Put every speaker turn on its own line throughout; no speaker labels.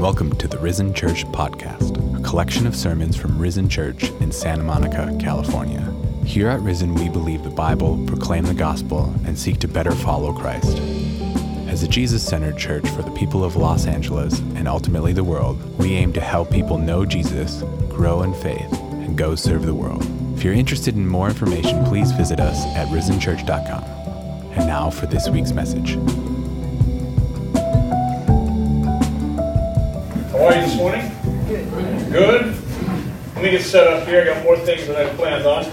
and welcome to the Risen Church Podcast, a collection of sermons from Risen Church in Santa Monica, California. Here at Risen, we believe the Bible, proclaim the gospel, and seek to better follow Christ. As a Jesus-centered church for the people of Los Angeles and ultimately the world, we aim to help people know Jesus, grow in faith, and go serve the world. If you're interested in more information, please visit us at risenchurch.com. And now for this week's message.
How are you this morning? Good. Let me get set up here. I got more things than I planned on.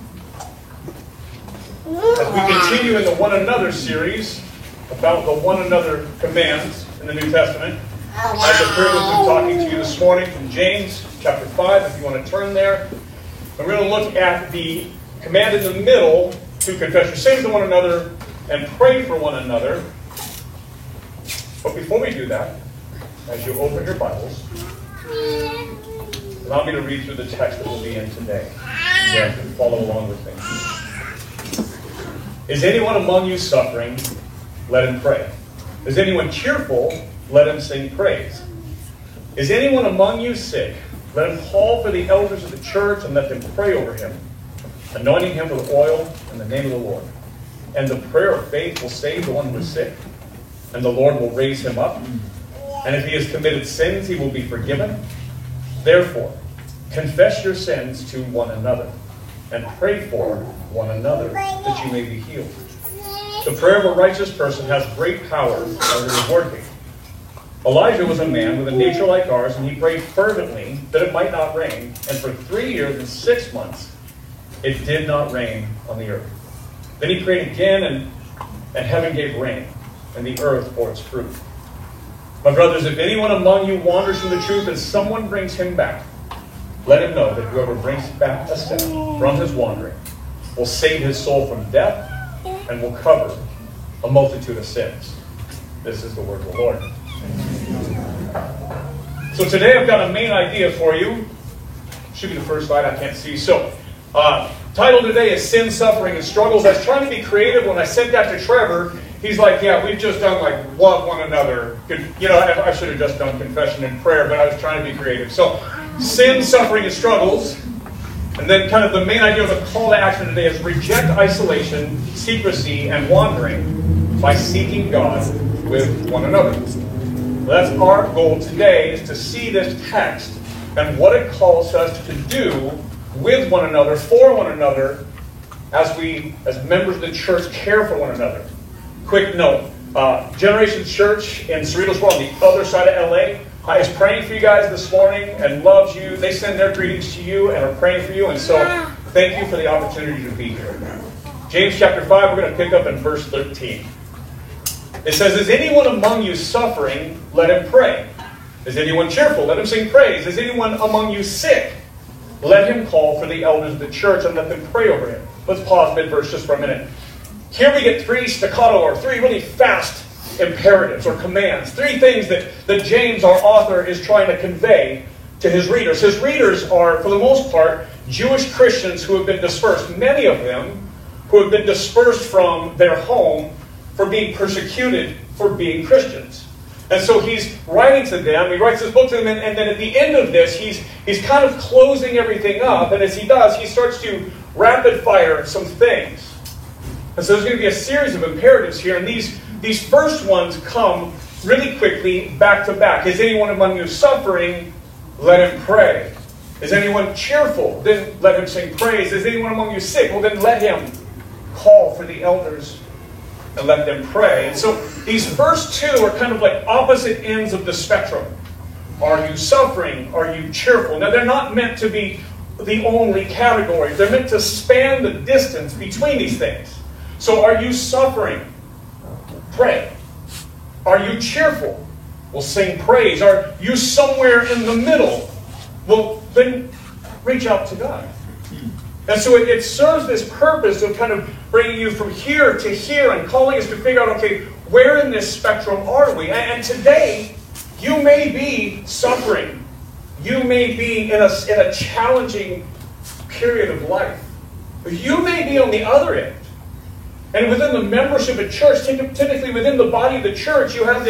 As we continue in the One Another series about the one another commands in the New Testament, I have the privilege of talking to you this morning from James chapter 5, if you want to turn there. And we're going to look at the command in the middle to confess your sins to one another and pray for one another. But before we do that, as you open your Bibles, allow me to read through the text that we'll be in today. You guys can follow along with me. Is anyone among you suffering? Let him pray. Is anyone cheerful? Let him sing praise. Is anyone among you sick? Let him call for the elders of the church and let them pray over him, anointing him with oil in the name of the Lord. And the prayer of faith will save the one who is sick, and the Lord will raise him up. And if he has committed sins, he will be forgiven. Therefore, confess your sins to one another, and pray for one another, that you may be healed. The prayer of a righteous person has great power and is working. Elijah was a man with a nature like ours, and he prayed fervently that it might not rain. And for 3 years and 6 months, it did not rain on the earth. Then he prayed again, and heaven gave rain, and the earth bore its fruit. My brothers, if anyone among you wanders from the truth and someone brings him back, let him know that whoever brings back a step from his wandering will save his soul from death and will cover a multitude of sins. This is the word of the Lord. So today I've got a main idea for you. Should be the first slide, I can't see. So, title today is Sin, Suffering, and Struggles. I was trying to be creative. When I sent that to Trevor, he's like, yeah, we've just done love one another. You know, I should have just done confession and prayer, but I was trying to be creative. So, sin, suffering, and struggles. And then kind of the main idea of the call to action today is reject isolation, secrecy, and wandering by seeking God with one another. That's our goal today, is to see this text and what it calls us to do with one another, for one another, as we, as members of the church, care for one another. Quick note, Generation Church in Cerritos, on the other side of LA, is praying for you guys this morning and loves you. They send their greetings to you and are praying for you, and so thank you for the opportunity to be here. James chapter 5, we're going to pick up in verse 13. It says, is anyone among you suffering? Let him pray. Is anyone cheerful? Let him sing praise. Is anyone among you sick? Let him call for the elders of the church and let them pray over him. Let's pause mid-verse just for a minute. Here we get three staccato, or three really fast imperatives or commands. Three things that James, our author, is trying to convey to his readers. His readers are, for the most part, Jewish Christians who have been dispersed. Many of them who have been dispersed from their home for being persecuted for being Christians. And so he's writing to them, he writes this book to them, and then at the end of this, he's kind of closing everything up, and as he does, he starts to rapid fire some things. And so there's going to be a series of imperatives here, and these first ones come really quickly, back to back. Is anyone among you suffering? Let him pray. Is anyone cheerful? Then let him sing praise. Is anyone among you sick? Well, then let him call for the elders and let them pray. And so these first two are kind of like opposite ends of the spectrum. Are you suffering? Are you cheerful? Now, they're not meant to be the only category. They're meant to span the distance between these things. So are you suffering? Pray. Are you cheerful? Well, sing praise. Are you somewhere in the middle? Well, then reach out to God. And so it serves this purpose of kind of bringing you from here to here and calling us to figure out, okay, where in this spectrum are we? And today, you may be suffering. You may be in a challenging period of life. You may be on the other end. And within the membership of church, typically within the body of the church, you have this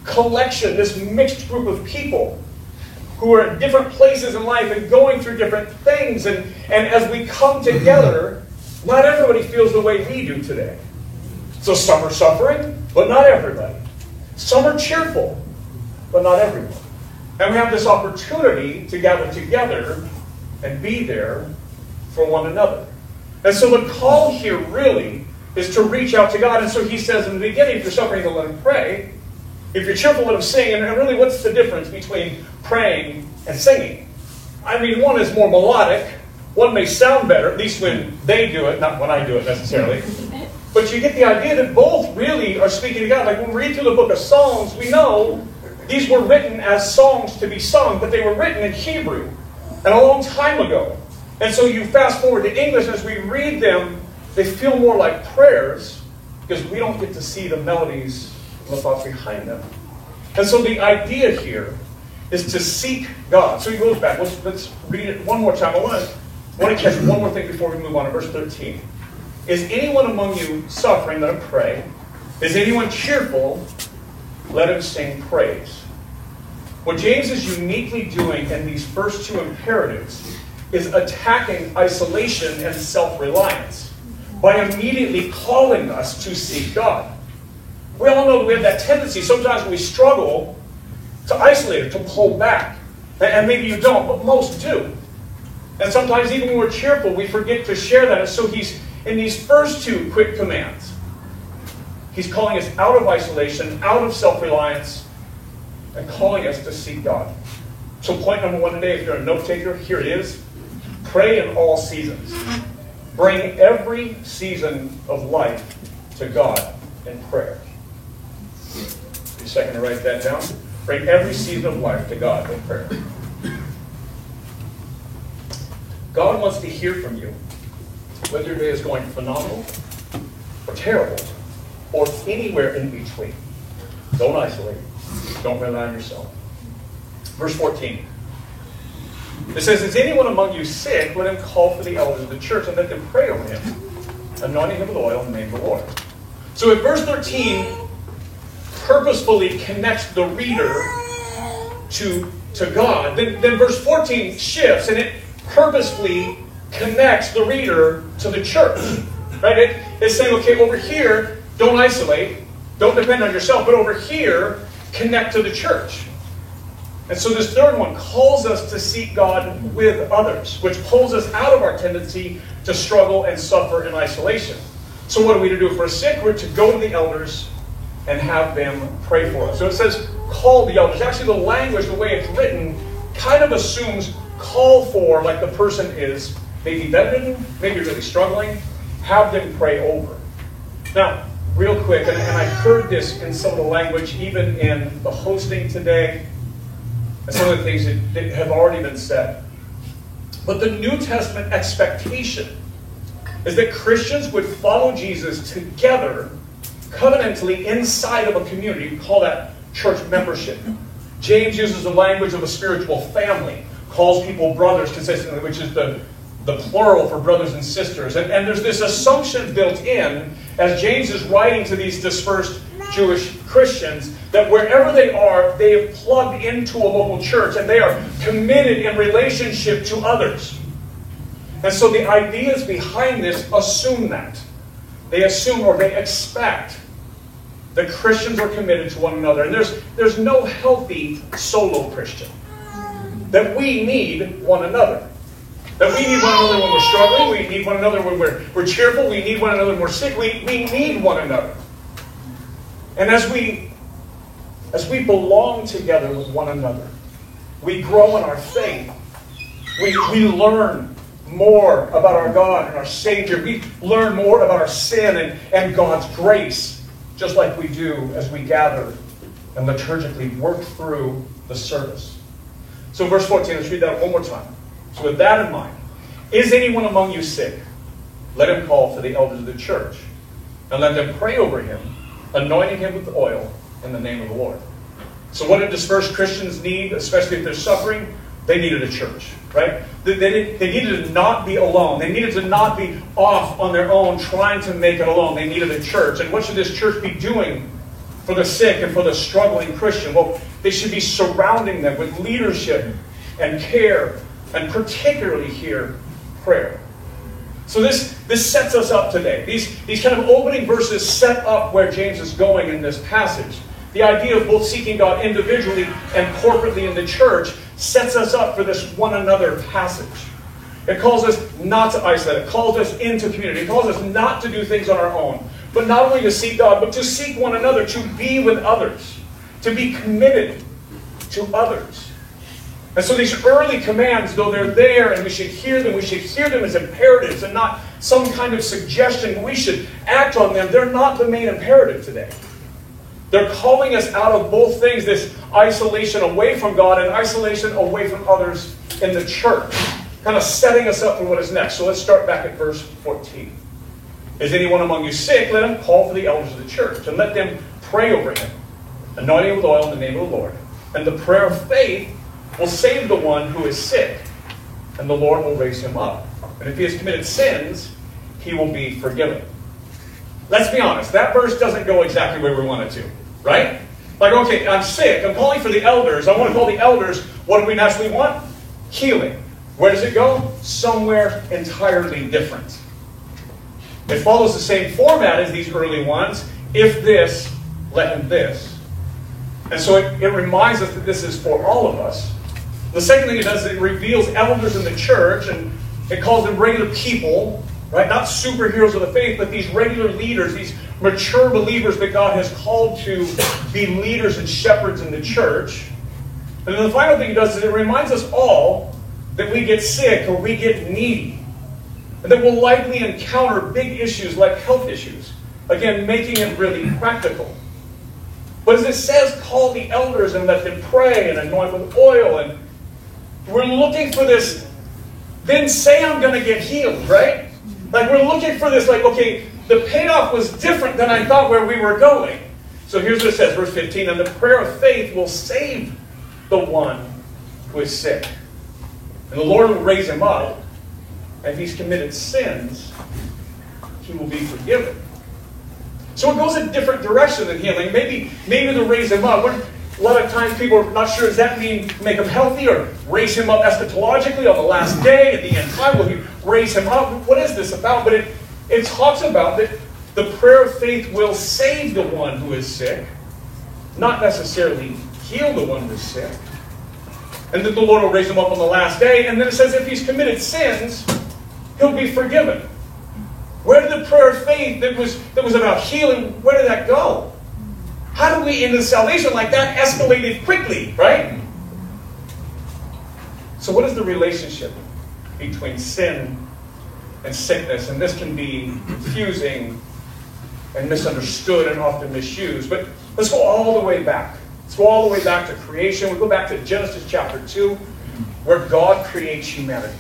collection, this mixed group of people who are in different places in life and going through different things. And as we come together, not everybody feels the way we do today. So some are suffering, but not everybody. Some are cheerful, but not everyone. And we have this opportunity to gather together and be there for one another. And so the call here really is to reach out to God. And so he says in the beginning, if you're suffering, then let him pray. If you're cheerful, let him sing. And really, what's the difference between praying and singing? I mean, one is more melodic. One may sound better, at least when they do it, not when I do it necessarily. But you get the idea that both really are speaking to God. Like when we read through the book of Psalms, we know these were written as songs to be sung, but they were written in Hebrew and a long time ago. And so you fast forward to English, as we read them, they feel more like prayers because we don't get to see the melodies and the thoughts behind them. And so the idea here is to seek God. So he goes back. Let's read it one more time. I want to catch one more thing before we move on to verse 13. Is anyone among you suffering? Let him pray. Is anyone cheerful? Let him sing praise. What James is uniquely doing in these first two imperatives is attacking isolation and self-reliance by immediately calling us to seek God. We all know that we have that tendency. Sometimes when we struggle to isolate or to pull back. And maybe you don't, but most do. And sometimes even when we're cheerful, we forget to share that. And so he's, in these first two quick commands, he's calling us out of isolation, out of self-reliance, and calling us to seek God. So point number one today, if you're a note taker, here it is. Pray in all seasons. Bring every season of life to God in prayer. Be a second to write that down. Bring every season of life to God in prayer. God wants to hear from you, whether your day is going phenomenal or terrible or anywhere in between. Don't isolate. Don't rely on yourself. Verse 14. It says, is anyone among you sick? Let him call for the elders of the church and let them pray over him, anointing him with oil in the name of the Lord. So if verse 13 purposefully connects the reader to God, then verse 14 shifts and it purposefully connects the reader to the church. Right? It's saying, okay, over here, don't isolate, don't depend on yourself, but over here, connect to the church. And so this third one calls us to seek God with others, which pulls us out of our tendency to struggle and suffer in isolation. So what are we to do if we're sick? We're to go to the elders and have them pray for us. So it says, call the elders. Actually, the language, the way it's written, kind of assumes call for, like the person is maybe bedridden, maybe really struggling, have them pray over. Now, real quick, and I heard this in some of the language, even in the hosting today, and some of the things that have already been said. But the New Testament expectation is that Christians would follow Jesus together, covenantally inside of a community. We call that church membership. James uses the language of a spiritual family, calls people brothers consistently, which is the plural for brothers and sisters. And there's this assumption built in, as James is writing to these dispersed Jewish Christians, that wherever they are, they have plugged into a local church and they are committed in relationship to others. And so the ideas behind this assume that. They assume or they expect that Christians are committed to one another. And there's no healthy solo Christian. That we need one another. That we need one another when we're struggling. We need one another when we're cheerful. We need one another when we're sick. We need one another. And as we belong together with one another, we grow in our faith. We learn more about our God and our Savior. We learn more about our sin and God's grace, just like we do as we gather and liturgically work through the service. So verse 14, let's read that one more time. So with that in mind, is anyone among you sick? Let him call for the elders of the church and let them pray over him, anointing him with oil in the name of the Lord. So what do dispersed Christians need, especially if they're suffering? They needed a church, right? They needed to not be alone. They needed to not be off on their own trying to make it alone. They needed a church. And what should this church be doing for the sick and for the struggling Christian? Well, they should be surrounding them with leadership and care, and particularly here, prayer. So this sets us up today. These kind of opening verses set up where James is going in this passage. The idea of both seeking God individually and corporately in the church sets us up for this one another passage. It calls us not to isolate. It calls us into community. It calls us not to do things on our own. But not only to seek God, but to seek one another, to be with others, to be committed to others. And so these early commands, though they're there and we should hear them as imperatives and not some kind of suggestion we should act on them, they're not the main imperative today. They're calling us out of both things, this isolation away from God and isolation away from others in the church, kind of setting us up for what is next. So let's start back at verse 14. Is anyone among you sick? Let him call for the elders of the church and let them pray over him, anointing him with oil in the name of the Lord. And the prayer of faith will save the one who is sick, and the Lord will raise him up. And if he has committed sins, he will be forgiven. Let's be honest, that verse doesn't go exactly where we want it to, right? Like, okay, I'm sick, I'm calling for the elders, I want to call the elders, what do we naturally want? Healing. Where does it go? Somewhere entirely different. It follows the same format as these early ones. If this, let him this. And so it reminds us that this is for all of us. The second thing it does is it reveals elders in the church, and it calls them regular people, right? Not superheroes of the faith, but these regular leaders, these mature believers that God has called to be leaders and shepherds in the church. And then the final thing it does is it reminds us all that we get sick or we get needy, and that we'll likely encounter big issues like health issues. Again, making it really practical. But as it says, call the elders and let them pray and anoint with oil. And we're looking for this, then say I'm going to get healed, right? Like we're looking for this, like, okay, the payoff was different than I thought where we were going. So here's what it says, verse 15, and the prayer of faith will save the one who is sick. And the Lord will raise him up. And if he's committed sins, he will be forgiven. So it goes a different direction than healing. Maybe to raise him up. A lot of times people are not sure, does that mean make him healthy or raise him up eschatologically on the last day, at the end time? Will he raise him up? What is this about? But it talks about that the prayer of faith will save the one who is sick, not necessarily heal the one who is sick. And that the Lord will raise him up on the last day. And then it says if he's committed sins, he'll be forgiven. Where did the prayer of faith that was about healing, where did that go? How do we end the salvation like that escalated quickly, right? So what is the relationship between sin and sickness? And this can be confusing and misunderstood and often misused. But let's go all the way back. Let's go all the way back to creation. We'll go back to Genesis chapter 2, where God creates humanity.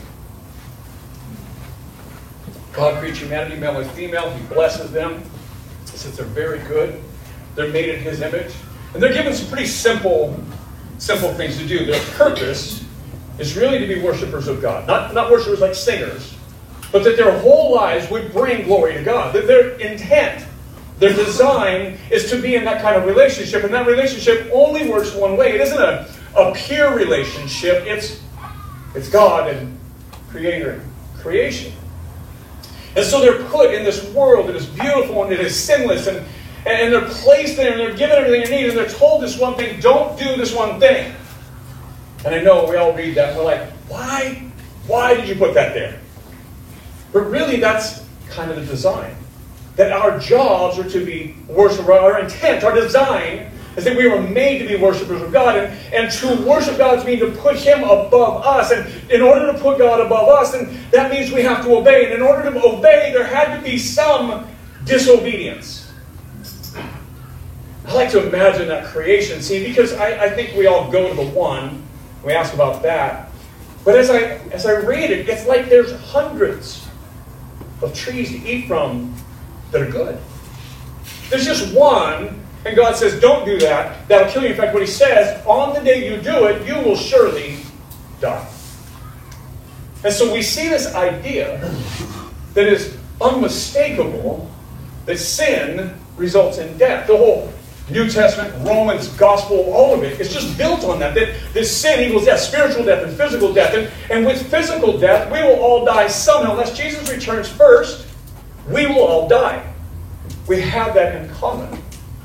God creates humanity, male and female. He blesses them. He says they're very good. They're made in His image. And they're given some pretty simple things to do. Their purpose is really to be worshipers of God. Not worshipers like singers, but that their whole lives would bring glory to God. That their intent, their design is to be in that kind of relationship. And that relationship only works one way. It isn't a peer relationship. It's God and Creator, creation. And so they're put in this world that is beautiful and it is sinless, and they're placed there and they're given everything they need, and they're told this one thing, don't do this one thing. And I know we all read that and we're like, why? Why did you put that there? But really that's kind of the design. That our jobs are to be worshipers, our intent, our design is that we were made to be worshipers of God. And to worship God means to put Him above us. And in order to put God above us, then that means we have to obey. And in order to obey, there had to be some disobedience. I like to imagine that creation scene because I think we all go to the one. We ask about that. But as I read it, it's like there's hundreds of trees to eat from that are good. There's just one. And God says, don't do that. That'll kill you. In fact, what He says, on the day you do it, you will surely die. And so we see this idea that is unmistakable, that sin results in death. The New Testament, Romans, Gospel, all of it, it's just built on that this sin equals death, spiritual death and physical death. And with physical death, we will all die somehow. Unless Jesus returns first, we will all die. We have that in common.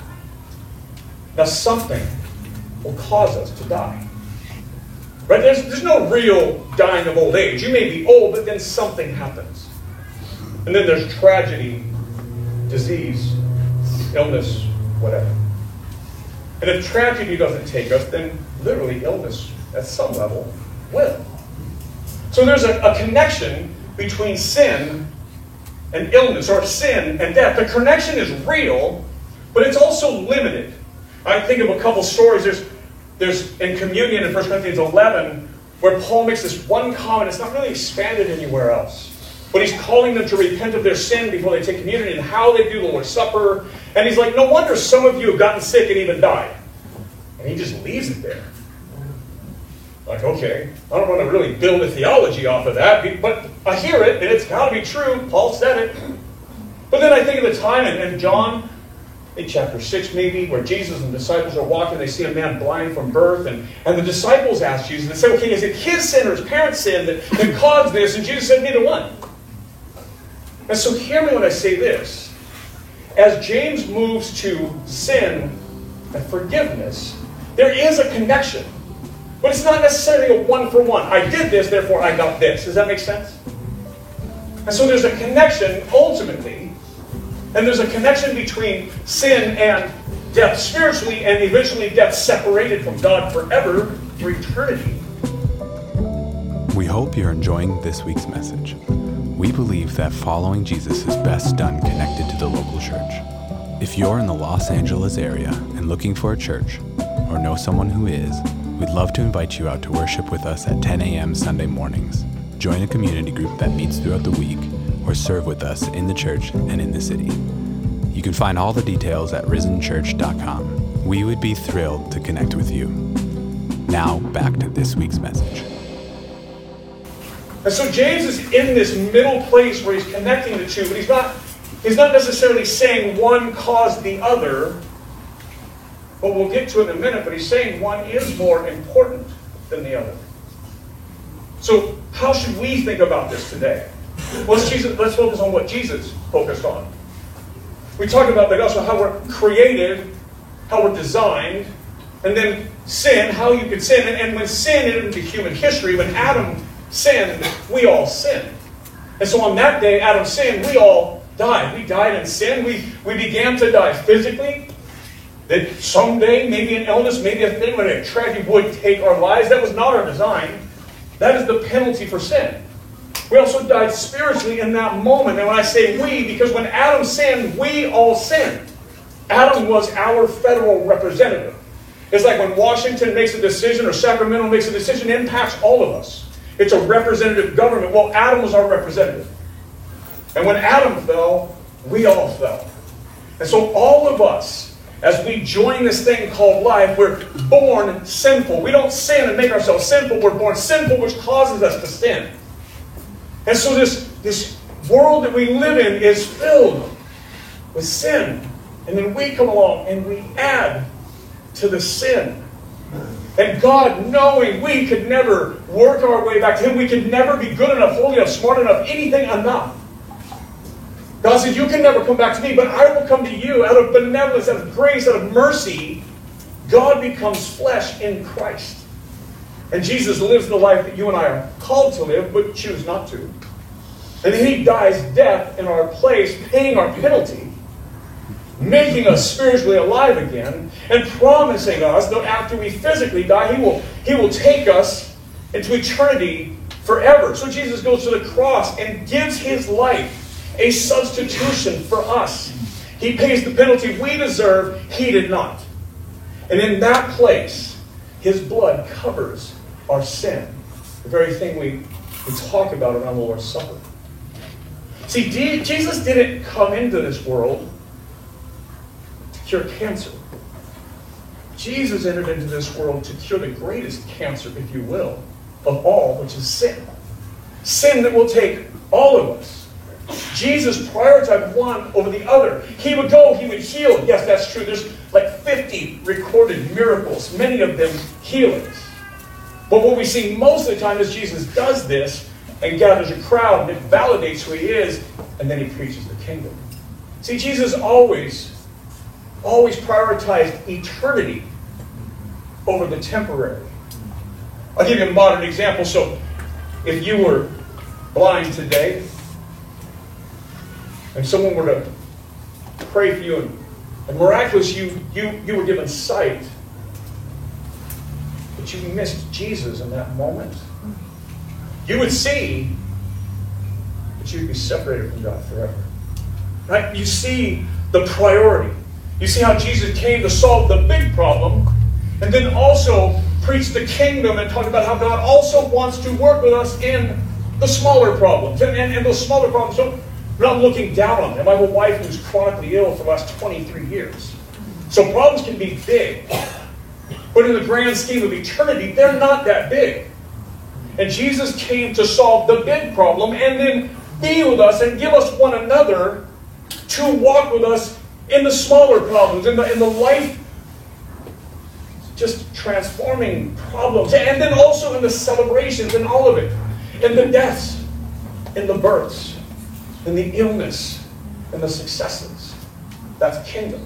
Now something will cause us to die. Right? There's no real dying of old age. You may be old, but then something happens. And then there's tragedy, disease, illness, whatever. And if tragedy doesn't take us, then literally illness at some level will. So there's a connection between sin and illness, or sin and death. The connection is real, but it's also limited. I think of a couple stories. There's in communion in 1 Corinthians 11, where Paul makes this one comment. It's not really expanded anywhere else. But he's calling them to repent of their sin before they take communion and how they do the Lord's Supper. And he's like, no wonder some of you have gotten sick and even died. And he just leaves it there. Like, okay, I don't want to really build a theology off of that, but I hear it, and it's got to be true. Paul said it. But then I think of the time in John, in chapter 6 maybe, where Jesus and the disciples are walking, they see a man blind from birth, and the disciples ask Jesus, and say, okay, is it his sin or his parents' sin that caused this? And Jesus said, neither one. And so hear me when I say this. As James moves to sin and forgiveness, there is a connection. But it's not necessarily a one-for-one. I did this, therefore I got this. Does that make sense? And so there's a connection, ultimately, and there's a connection between sin and death spiritually, and eventually death separated from God forever for eternity.
We hope you're enjoying this week's message. We believe that following Jesus is best done connected to the local church. If you're in the Los Angeles area and looking for a church, or know someone who is, we'd love to invite you out to worship with us at 10 a.m. Sunday mornings. Join a community group that meets throughout the week, or serve with us in the church and in the city. You can find all the details at risenchurch.com. We would be thrilled to connect with you. Now, back to this week's message.
And so James is in this middle place where he's connecting the two, but he's not necessarily saying one caused the other. But we'll get to it in a minute, but he's saying one is more important than the other. So how should we think about this today? Well, let's focus on what Jesus focused on. We talked about the gospel, how we're created, how we're designed, and then sin, how you could sin. And when sin entered into human history, when Adam sinned, we all sinned. And so on that day, Adam sinned, we all died. We died in sin. We began to die physically. That someday, maybe an illness, maybe a thing, when a tragedy would take our lives. That was not our design. That is the penalty for sin. We also died spiritually in that moment. And when I say we, because when Adam sinned, we all sinned. Adam was our federal representative. It's like when Washington makes a decision or Sacramento makes a decision, it impacts all of us. It's a representative government. Well, Adam was our representative. And when Adam fell, we all fell. And so all of us, as we join this thing called life, we're born sinful. We don't sin and make ourselves sinful. We're born sinful, which causes us to sin. And so this world that we live in is filled with sin. And then we come along and we add to the sin. And God, knowing we could never work our way back to Him, we could never be good enough, holy enough, smart enough, anything enough. God said, you can never come back to me, but I will come to you out of benevolence, out of grace, out of mercy. God becomes flesh in Christ. And Jesus lives the life that you and I are called to live, but choose not to. And then He dies death in our place, paying our penalty, making us spiritually alive again, and promising us that after we physically die, He will take us into eternity forever. So Jesus goes to the cross and gives His life, a substitution for us. He pays the penalty we deserve. He did not. And in that place, His blood covers our sin. The very thing we talk about around the Lord's Supper. See, Jesus didn't come into this world to cure cancer. Jesus entered into this world to cure the greatest cancer, if you will, of all, which is sin. Sin that will take all of us. Jesus prioritized one over the other. He would go, he would heal. Yes, that's true. There's like 50 recorded miracles, many of them healings. But what we see most of the time is Jesus does this and gathers a crowd and it validates who he is, and then he preaches the kingdom. See, Jesus always prioritized eternity over the temporary. I'll give you a modern example. So, if you were blind today, and someone were to pray for you, and miraculously you were given sight, but you missed Jesus in that moment, you would see, but you'd be separated from God forever. Right? You see the priority. You see how Jesus came to solve the big problem, and then also preach the kingdom and talk about how God also wants to work with us in the smaller problems. And those smaller problems, so we're not looking down on them. I have a wife who's chronically ill for the last 23 years. So problems can be big. But in the grand scheme of eternity, they're not that big. And Jesus came to solve the big problem and then be with us and give us one another to walk with us in the smaller problems, in the life just transforming problems, and then also in the celebrations and all of it, in the deaths, in the births, in the illness, in the successes. That's kingdom.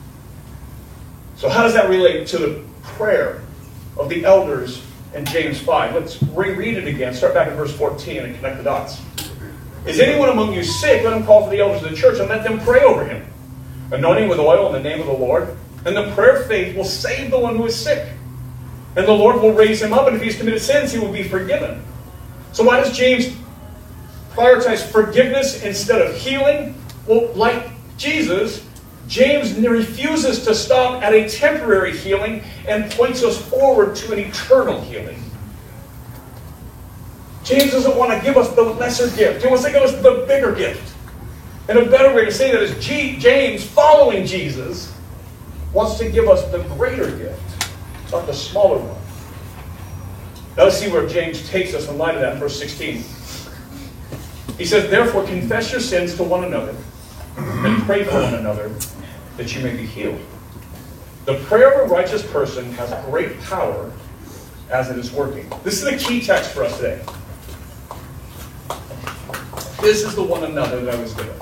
So how does that relate to the prayer of the elders in James 5? Let's reread it again. Start back at verse 14 and connect the dots. Is anyone among you sick? Let him call for the elders of the church and let them pray over him, anointing with oil in the name of the Lord. And the prayer of faith will save the one who is sick. And the Lord will raise him up, and if he's committed sins, he will be forgiven. So why does James prioritize forgiveness instead of healing? Well, like Jesus, James refuses to stop at a temporary healing and points us forward to an eternal healing. James doesn't want to give us the lesser gift. He wants to give us the bigger gift. And a better way to say that is James, following Jesus, wants to give us the greater gift, not the smaller one. Now let's see where James takes us in light of that in verse 16. He says, therefore confess your sins to one another and pray for one another that you may be healed. The prayer of a righteous person has great power as it is working. This is the key text for us today. This is the one another that I was given.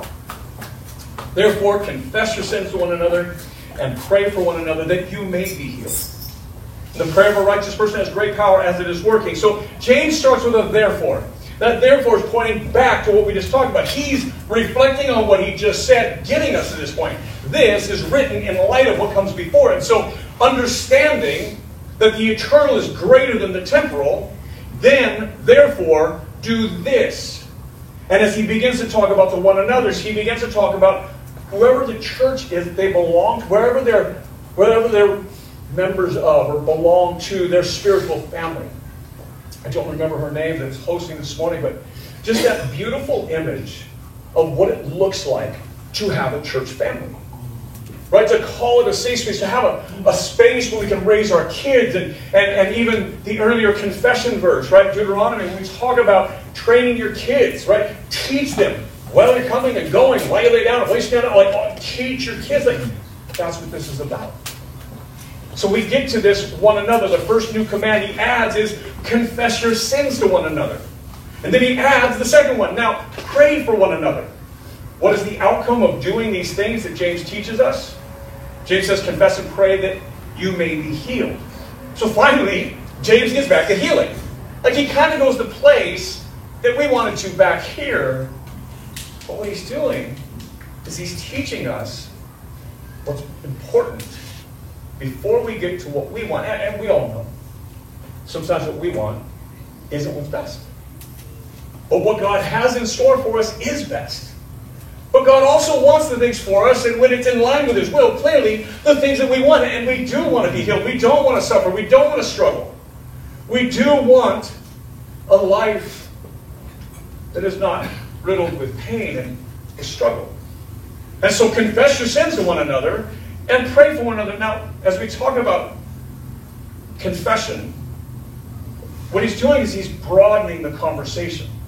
Therefore confess your sins to one another and pray for one another that you may be healed. The prayer of a righteous person has great power as it is working. So James starts with a therefore. That therefore is pointing back to what we just talked about. He's reflecting on what he just said, getting us to this point. This is written in light of what comes before it. So understanding that the eternal is greater than the temporal, then therefore do this. And as he begins to talk about the one another's, he begins to talk about whoever the church is they belong to, wherever they're members of or belong to their spiritual family. I don't remember her name that's hosting this morning, but just that beautiful image of what it looks like to have a church family. Right? To call it a safe space, to have a space where we can raise our kids, and even the earlier confession verse, right? Deuteronomy, when we talk about training your kids, right? Teach them while you're coming and going, while you lay down, while you stand up, teach your kids. That's what this is about. So we get to this one another. The first new command he adds is confess your sins to one another. And then he adds the second one. Now, pray for one another. What is the outcome of doing these things that James teaches us? James says, confess and pray that you may be healed. So finally, James gets back to healing. He kind of goes the place that we wanted to back here. But what he's doing is he's teaching us what's important before we get to what we want. And we all know sometimes what we want isn't what's best. But what God has in store for us is best. But God also wants the things for us, and when it's in line with His will, clearly the things that we want. And we do want to be healed. We don't want to suffer. We don't want to struggle. We do want a life that is not riddled with pain and with struggle. And so confess your sins to one another and pray for one another. Now, as we talk about confession, what he's doing is he's broadening the conversation.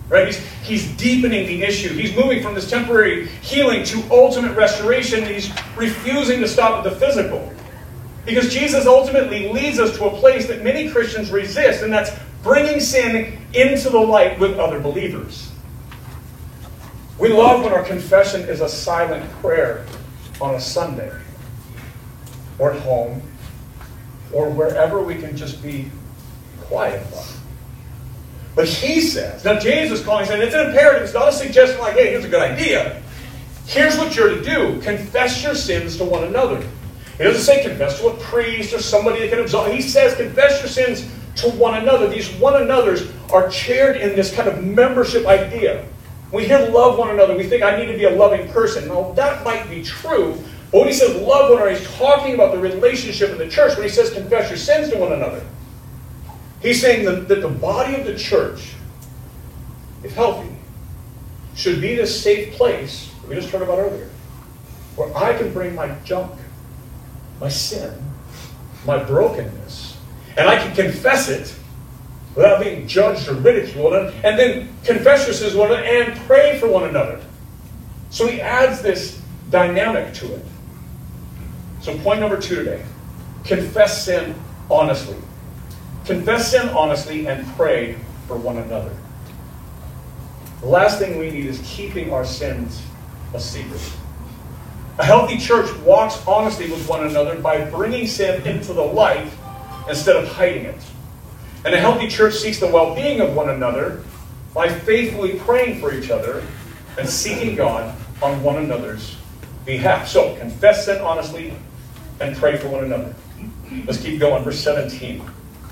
Right? He's deepening the issue. He's moving from this temporary healing to ultimate restoration, and he's refusing to stop at the physical. Because Jesus ultimately leads us to a place that many Christians resist, and that's bringing sin into the light with other believers. We love when our confession is a silent prayer on a Sunday, or at home, or wherever we can just be quiet about it. But he says, now James is calling, saying it's an imperative, it's not a suggestion like, hey, here's a good idea. Here's what you're to do. Confess your sins to one another. He doesn't say confess to a priest or somebody that can absolve. He says confess your sins to one another. These one another's are shared in this kind of membership idea. When we hear love one another, we think I need to be a loving person. Now, that might be true. But when he says love one another, he's talking about the relationship in the church. When he says confess your sins to one another, he's saying that the body of the church, if healthy, should be this safe place that we just heard about earlier, where I can bring my junk, my sin, my brokenness, and I can confess it without being judged or ridiculed, and then confess your sins to one another and pray for one another. So he adds this dynamic to it. So point number 2 today, confess sin honestly. Confess sin honestly and pray for one another. The last thing we need is keeping our sins a secret. A healthy church walks honestly with one another by bringing sin into the light instead of hiding it. And a healthy church seeks the well-being of one another by faithfully praying for each other and seeking God on one another's behalf. So, confess sin honestly and pray for one another. Let's keep going. Verse 17.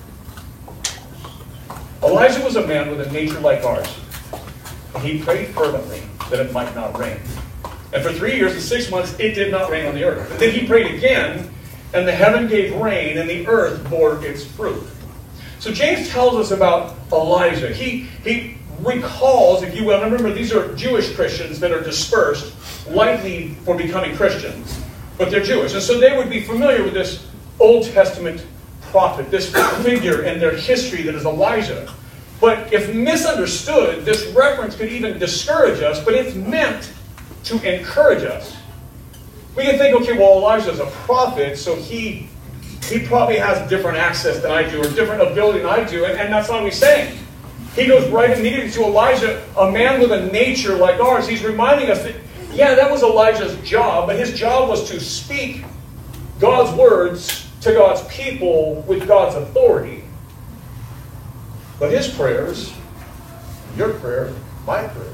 Elijah was a man with a nature like ours. And he prayed fervently that it might not rain. And for 3 years and 6 months, it did not rain on the earth. And then he prayed again, and the heaven gave rain, and the earth bore its fruit. So James tells us about Elijah. He recalls, if you will, and remember these are Jewish Christians that are dispersed, likely for becoming Christians, but they're Jewish. And so they would be familiar with this Old Testament prophet, this figure in their history that is Elijah. But if misunderstood, this reference could even discourage us, but it's meant to encourage us. We can think, okay, well, Elijah's a prophet, so he probably has different access than I do, or different ability than I do, and that's not what he's saying. He goes right immediately to Elijah, a man with a nature like ours. He's reminding us that, yeah, that was Elijah's job, but his job was to speak God's words to God's people with God's authority. But his prayers, your prayer, my prayers,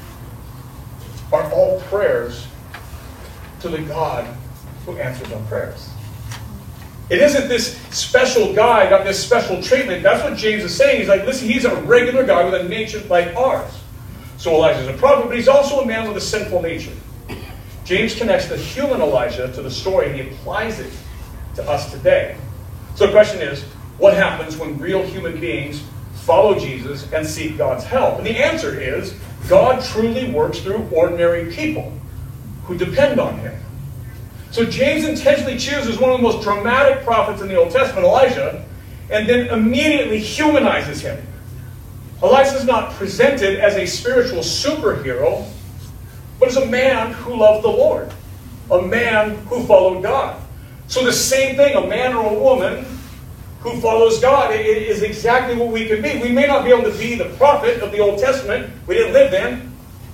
are all prayers to the God who answers our prayers. It isn't this special guy got this special treatment. That's what James is saying. He's like, listen, he's a regular guy with a nature like ours. So Elijah's a prophet, but he's also a man with a sinful nature. James connects the human Elijah to the story, and he applies it to us today. So the question is, what happens when real human beings follow Jesus and seek God's help? And the answer is, God truly works through ordinary people who depend on him. So James intentionally chooses one of the most dramatic prophets in the Old Testament, Elijah, and then immediately humanizes him. Elijah is not presented as a spiritual superhero, but as a man who loved the Lord, a man who followed God. So the same thing, a man or a woman who follows God, it is exactly what we could be. We may not be able to be the prophet of the Old Testament. We didn't live then.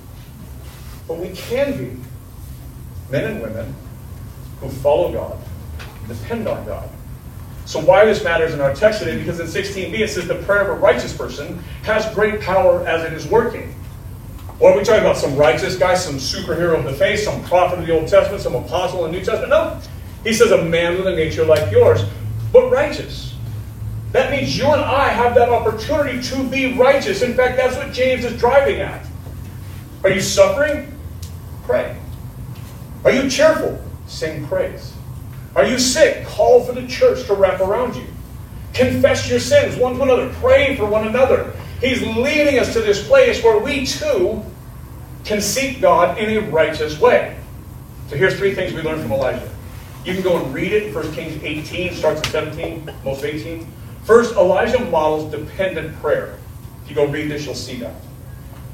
But we can be men and women who follow God, depend on God. So why this matters in our text today, because in 16b it says the prayer of a righteous person has great power as it is working. What are we talking about? Some righteous guy, some superhero of the faith, some prophet of the Old Testament, some apostle in the New Testament? No. He says a man with a nature like yours, but righteous. That means you and I have that opportunity to be righteous. In fact, that's what James is driving at. Are you suffering? Pray. Are you cheerful? Sing praise. Are you sick? Call for the church to wrap around you. Confess your sins one to another. Pray for one another. He's leading us to this place where we too can seek God in a righteous way. So here's 3 things we learned from Elijah. You can go and read it. 1 Kings 18 starts at 17, most 18. First, Elijah models dependent prayer. If you go read this, you'll see that.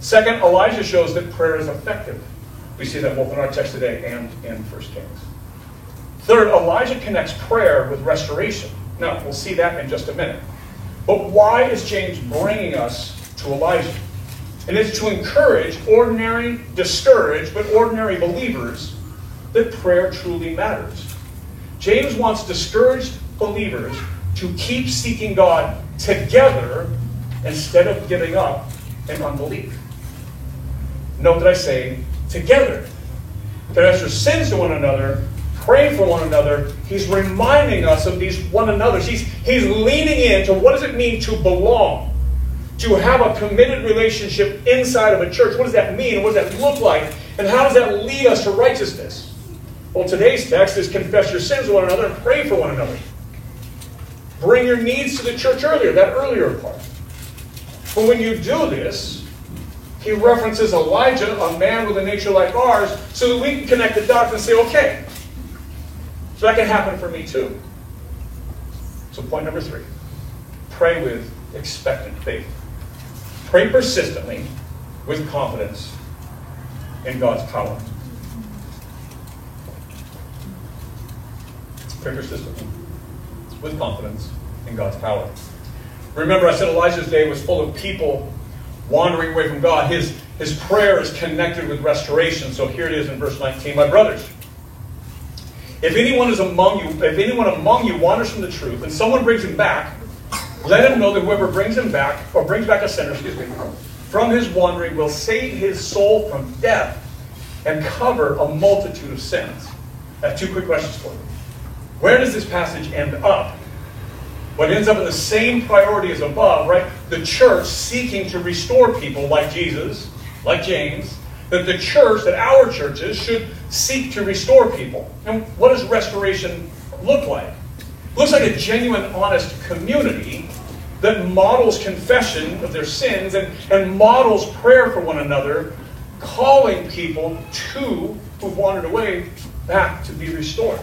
Second, Elijah shows that prayer is effective. We see that both in our text today and in 1 Kings. Third, Elijah connects prayer with restoration. Now, we'll see that in just a minute. But why is James bringing us to Elijah? And it's to encourage ordinary, discouraged, but ordinary believers that prayer truly matters. James wants discouraged believers to keep seeking God together instead of giving up in unbelief. Note that I say together. Confess your sins to one another, pray for one another. He's reminding us of these one another's. He's leaning into what does it mean to belong, to have a committed relationship inside of a church. What does that mean? What does that look like? And how does that lead us to righteousness? Well, today's text is confess your sins to one another and pray for one another. Bring your needs to the church earlier, that earlier part. But when you do this, he references Elijah, a man with a nature like ours, so that we can connect the dots and say, okay, so that can happen for me too. So point number 3, pray with expectant faith. Pray persistently with confidence in God's power. Pray persistently with confidence in God's power. Remember, I said Elijah's day was full of people wandering away from God. His prayer is connected with restoration. So here it is in verse 19. My brothers, if anyone among you wanders from the truth, and someone brings him back, let him know that whoever brings him back, or brings back a sinner, from his wandering will save his soul from death and cover a multitude of sins. I have 2 quick questions for you. Where does this passage end up? Well, it ends up in the same priority as above, right? The church seeking to restore people like Jesus, like James, that the church, that our churches should seek to restore people. And what does restoration look like? It looks like a genuine, honest community that models confession of their sins and models prayer for one another, calling people who've wandered away back to be restored.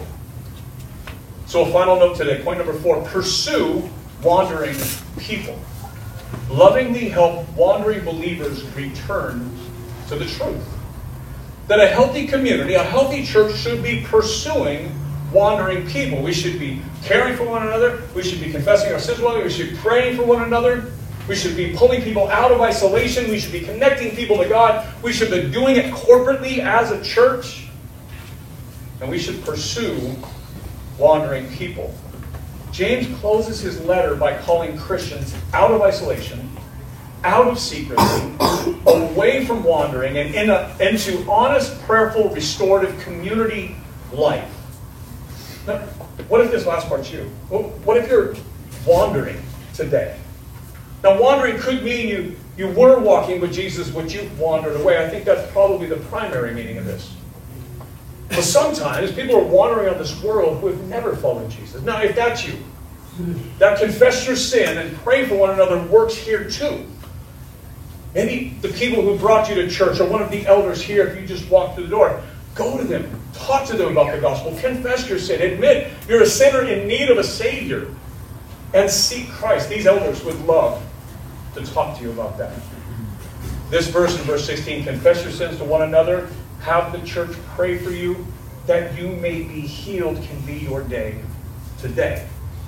So a final note today, point number 4, pursue wandering people. Lovingly help wandering believers return to the truth. That a healthy community, a healthy church should be pursuing wandering people. We should be caring for one another. We should be confessing our sins to one another. We should be praying for one another. We should be pulling people out of isolation. We should be connecting people to God. We should be doing it corporately as a church. And we should pursue wandering people. James closes his letter by calling Christians out of isolation, out of secrecy, away from wandering, and into honest, prayerful, restorative community life. Now, what if this last part's you? What if you're wandering today? Now, wandering could mean you were walking with Jesus, but you've wandered away. I think that's probably the primary meaning of this. But sometimes people are wandering around this world who have never followed Jesus. Now, if that's you, that confess your sin and pray for one another works here too. Maybe the people who brought you to church or one of the elders here, if you just walk through the door, go to them, talk to them about the gospel, confess your sin, admit you're a sinner in need of a Savior, and seek Christ. These elders would love to talk to you about that. This verse in verse 16, confess your sins to one another, have the church pray for you, that you may be healed, can be your day today.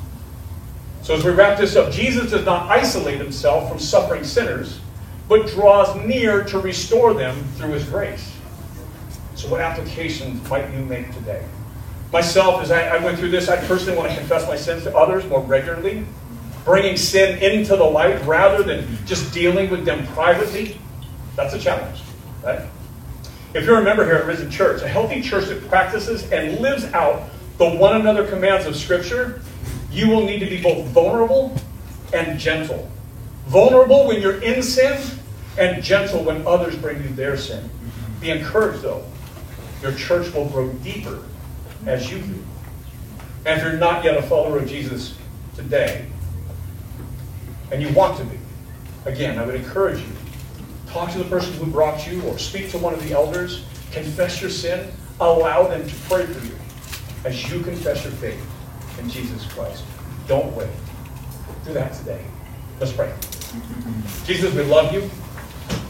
So as we wrap this up, Jesus does not isolate himself from suffering sinners, but draws near to restore them through his grace. So what applications might you make today? Myself, as I went through this, I personally want to confess my sins to others more regularly, bringing sin into the light rather than just dealing with them privately. That's a challenge, right? If you're a member here at Risen Church, a healthy church that practices and lives out the one another commands of Scripture, you will need to be both vulnerable and gentle. Vulnerable when you're in sin, and gentle when others bring you their sin. Be encouraged, though. Your church will grow deeper as you do. And if you're not yet a follower of Jesus today, and you want to be, again, I would encourage you, talk to the person who brought you, or speak to one of the elders, confess your sin, allow them to pray for you as you confess your faith in Jesus Christ. Don't wait. Do that today. Let's pray. Jesus, we love you.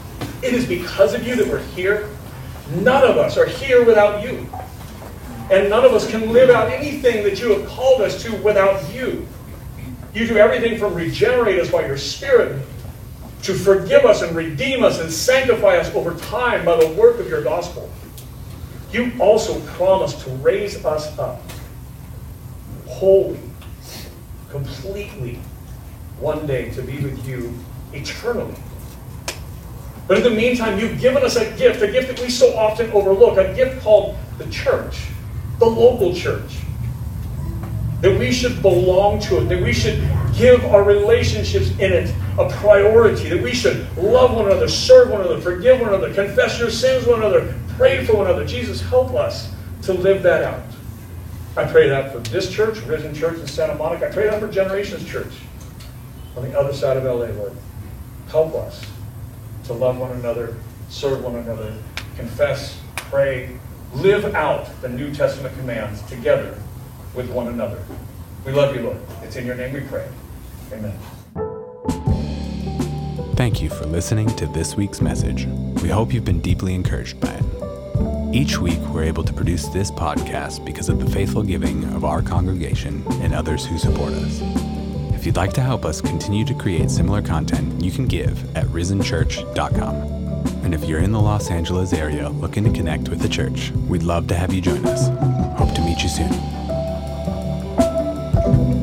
It is because of you that we're here. None of us are here without you. And none of us can live out anything that you have called us to without you. You do everything from regenerate us by your Spirit, to forgive us and redeem us and sanctify us over time by the work of your gospel. You also promise to raise us up wholly, completely, one day to be with you eternally. But in the meantime, you've given us a gift that we so often overlook, a gift called the church, the local church. That we should belong to it, that we should give our relationships in it a priority, that we should love one another, serve one another, forgive one another, confess your sins one another, pray for one another. Jesus, help us to live that out. I pray that for this church, Risen Church in Santa Monica. I pray that for Generations Church on the other side of LA, Lord. Help us to love one another, serve one another, confess, pray, live out the New Testament commands together with one another. We love you, Lord. It's in your name we pray. Amen.
Thank you for listening to this week's message. We hope you've been deeply encouraged by it. Each week, we're able to produce this podcast because of the faithful giving of our congregation and others who support us. If you'd like to help us continue to create similar content, you can give at risenchurch.com. And if you're in the Los Angeles area looking to connect with the church, we'd love to have you join us. Hope to meet you soon.